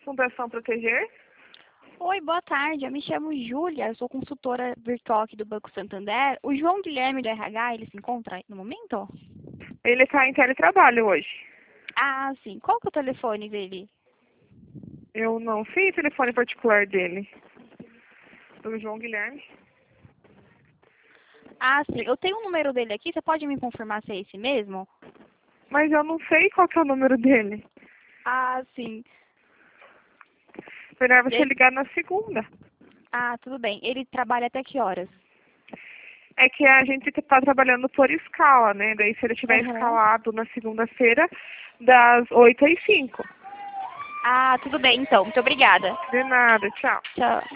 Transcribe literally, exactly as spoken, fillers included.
Fundação Proteger. Oi, boa tarde. Eu me chamo Júlia, eu sou consultora virtual aqui do Banco Santander. O João Guilherme do R H, ele se encontra aí no momento? Ele está em teletrabalho hoje. Ah, sim. Qual que é o telefone dele? Eu não sei o telefone particular dele. Do João Guilherme. Ah, sim. Eu tenho o número dele aqui, você pode me confirmar se é esse mesmo? Mas eu não sei qual que é o número dele. Ah, sim. Melhor você Ele... ligar na segunda. Ah, tudo bem. Ele trabalha até que horas? É que a gente está trabalhando por escala, né? Daí se ele tiver Aham. escalado na segunda-feira, das oito às cinco. Ah, tudo bem então. Muito obrigada. De nada, tchau. Tchau.